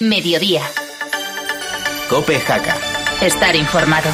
Mediodía. COPE Jaca. Estar informado.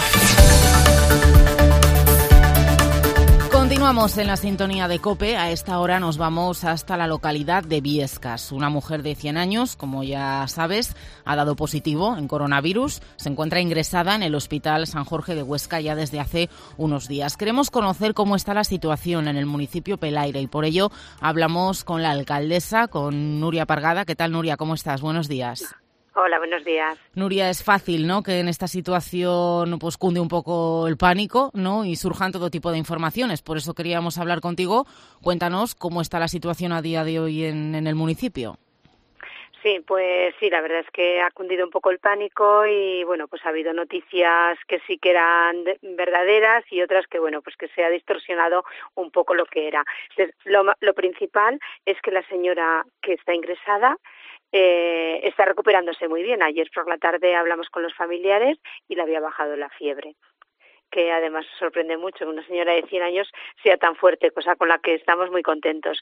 Continuamos en la sintonía de COPE. A esta hora nos vamos hasta la localidad de Biescas. Una mujer de 100 años, como ya sabes, ha dado positivo en coronavirus. Se encuentra ingresada en el Hospital San Jorge de Huesca ya desde hace unos días. Queremos conocer cómo está la situación en el municipio Pelaire y por ello hablamos con la alcaldesa, con Nuria Pargada. ¿Qué tal, Nuria? ¿Cómo estás? Buenos días. Hola, buenos días. Nuria, es fácil, ¿no?, que en esta situación pues cunde un poco el pánico, ¿no?, y surjan todo tipo de informaciones. Por eso queríamos hablar contigo. Cuéntanos cómo está la situación a día de hoy en el municipio. Sí, pues sí, la verdad es que ha cundido un poco el pánico y, bueno, pues ha habido noticias que sí que eran verdaderas y otras que, bueno, pues que se ha distorsionado un poco lo que era. Entonces, lo principal es que la señora que está ingresada está recuperándose muy bien. Ayer por la tarde hablamos con los familiares y le había bajado la fiebre, que además sorprende mucho que una señora de 100 años sea tan fuerte, cosa con la que estamos muy contentos.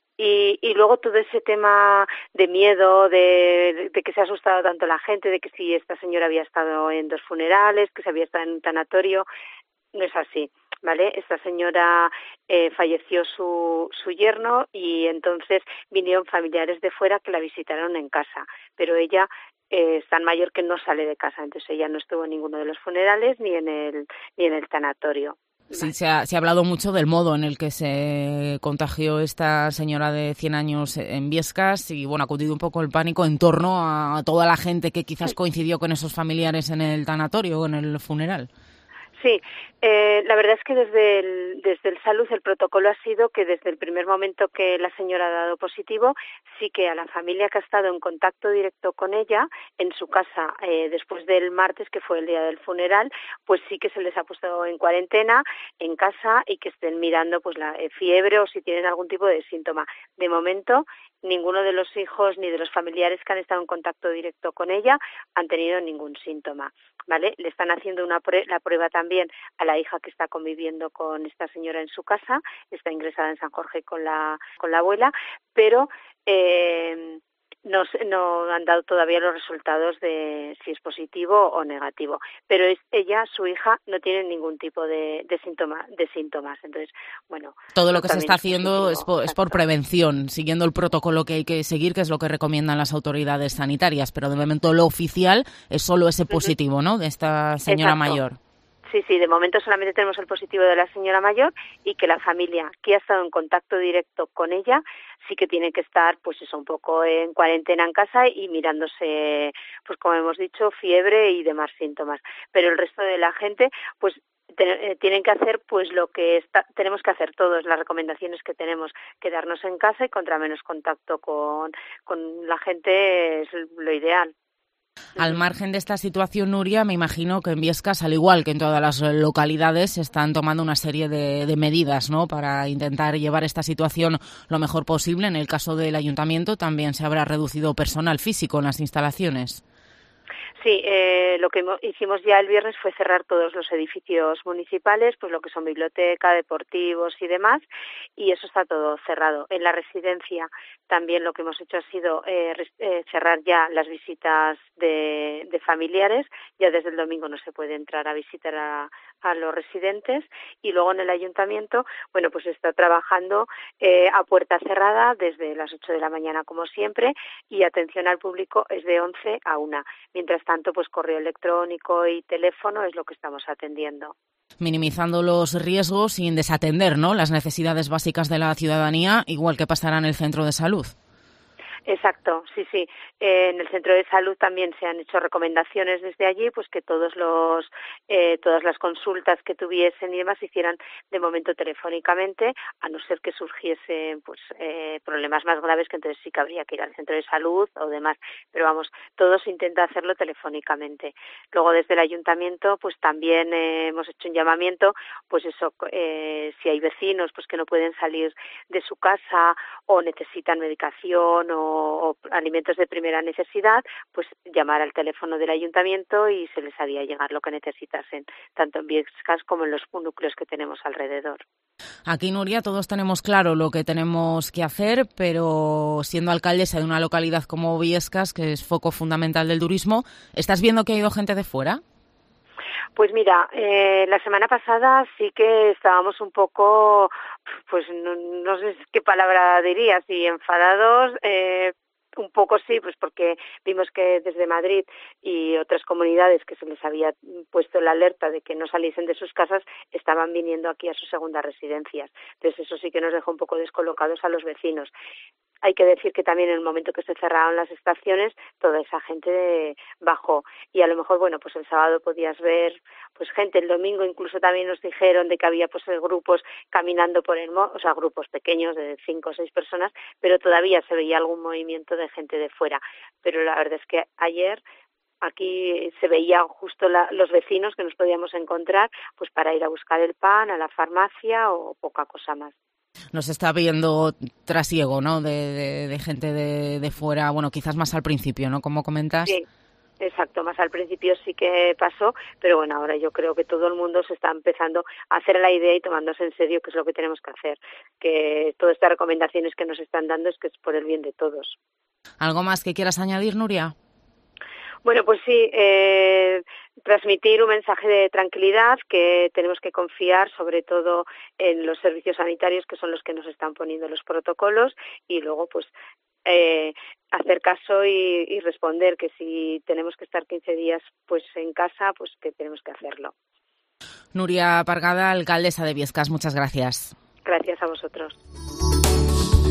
Y luego todo ese tema de miedo, de que se ha asustado tanto la gente, de que si esta señora había estado en 2 funerales, que se había estado en un tanatorio, no es así, ¿vale? Esta señora falleció su yerno y entonces vinieron familiares de fuera que la visitaron en casa, pero ella es tan mayor que no sale de casa, entonces ella no estuvo en ninguno de los funerales ni en el tanatorio. Sí, se ha hablado mucho del modo en el que se contagió esta señora de 100 años en Biescas y, bueno, ha cundido un poco el pánico en torno a toda la gente que quizás coincidió con esos familiares en el tanatorio o en el funeral. Sí, la verdad es que desde el Salud el protocolo ha sido que desde el primer momento que la señora ha dado positivo, sí que a la familia que ha estado en contacto directo con ella en su casa después del martes, que fue el día del funeral, pues sí que se les ha puesto en cuarentena en casa y que estén mirando pues la fiebre o si tienen algún tipo de síntoma. De momento, ninguno de los hijos ni de los familiares que han estado en contacto directo con ella han tenido ningún síntoma, ¿vale? Le están haciendo la prueba también a la hija que está conviviendo con esta señora en su casa, está ingresada en San Jorge con la abuela, pero no han dado todavía los resultados de si es positivo o negativo, pero su hija no tiene ningún tipo de síntomas, entonces, bueno. Todo lo que se está haciendo es por prevención, siguiendo el protocolo que hay que seguir, que es lo que recomiendan las autoridades sanitarias, pero de momento lo oficial es solo ese positivo, ¿no?, de esta señora mayor. Sí, de momento solamente tenemos el positivo de la señora mayor y que la familia que ha estado en contacto directo con ella sí que tiene que estar, pues eso, un poco en cuarentena en casa y mirándose, pues como hemos dicho, fiebre y demás síntomas. Pero el resto de la gente, pues tienen que hacer pues lo que tenemos que hacer todos, las recomendaciones que tenemos, quedarnos en casa y contra menos contacto con la gente es lo ideal. Al margen de esta situación, Nuria, me imagino que en Biescas, al igual que en todas las localidades, se están tomando una serie de medidas, ¿no?, para intentar llevar esta situación lo mejor posible. En el caso del ayuntamiento también se habrá reducido personal físico en las instalaciones. Sí, lo que hicimos ya el viernes fue cerrar todos los edificios municipales, pues lo que son biblioteca, deportivos y demás, y eso está todo cerrado. En la residencia también lo que hemos hecho ha sido cerrar ya las visitas de familiares, ya desde el domingo no se puede entrar a visitar a los residentes, y luego en el ayuntamiento, bueno, pues está trabajando a puerta cerrada desde las 8 de la mañana como siempre, y atención al público es de 11 a 1. Mientras tanto, pues correo electrónico y teléfono es lo que estamos atendiendo. Minimizando los riesgos sin desatender, ¿no?, las necesidades básicas de la ciudadanía, igual que pasará en el centro de salud. Exacto, sí. En el centro de salud también se han hecho recomendaciones desde allí, pues que todas las consultas que tuviesen y demás se hicieran de momento telefónicamente, a no ser que surgiesen pues problemas más graves, que entonces sí que habría que ir al centro de salud o demás. Pero vamos, todo se intenta hacerlo telefónicamente. Luego desde el ayuntamiento pues también hemos hecho un llamamiento, pues eso, si hay vecinos pues que no pueden salir de su casa o necesitan medicación o o alimentos de primera necesidad, pues llamar al teléfono del ayuntamiento y se les haría llegar lo que necesitasen, tanto en Biescas como en los núcleos que tenemos alrededor. Aquí, Nuria, todos tenemos claro lo que tenemos que hacer, pero siendo alcaldesa de una localidad como Biescas, que es foco fundamental del turismo, ¿estás viendo que ha ido gente de fuera? Pues mira, la semana pasada sí que estábamos un poco, pues no sé qué palabra diría, si enfadados, un poco sí, pues porque vimos que desde Madrid y otras comunidades que se les había puesto la alerta de que no saliesen de sus casas, estaban viniendo aquí a sus segundas residencias. Entonces eso sí que nos dejó un poco descolocados a los vecinos. Hay que decir que también en el momento que se cerraron las estaciones, toda esa gente bajó. Y a lo mejor, bueno, pues el sábado podías ver pues gente, el domingo incluso también nos dijeron de que había pues grupos caminando por o sea, grupos pequeños de 5 o 6 personas, pero todavía se veía algún movimiento de gente de fuera. Pero la verdad es que ayer aquí se veía justo los vecinos que nos podíamos encontrar pues para ir a buscar el pan a la farmacia o poca cosa más. Nos está viendo trasiego, ¿no? De gente de fuera, bueno, quizás más al principio, ¿no? Como comentas. Sí, exacto, más al principio sí que pasó, pero bueno, ahora yo creo que todo el mundo se está empezando a hacer la idea y tomándose en serio qué es lo que tenemos que hacer, que todas estas recomendaciones que nos están dando es que es por el bien de todos. ¿Algo más que quieras añadir, Nuria? Bueno, pues sí, transmitir un mensaje de tranquilidad, que tenemos que confiar sobre todo en los servicios sanitarios, que son los que nos están poniendo los protocolos, y luego pues hacer caso y responder que si tenemos que estar 15 días pues en casa, pues que tenemos que hacerlo. Nuria Pargada, alcaldesa de Biescas, muchas gracias. Gracias a vosotros.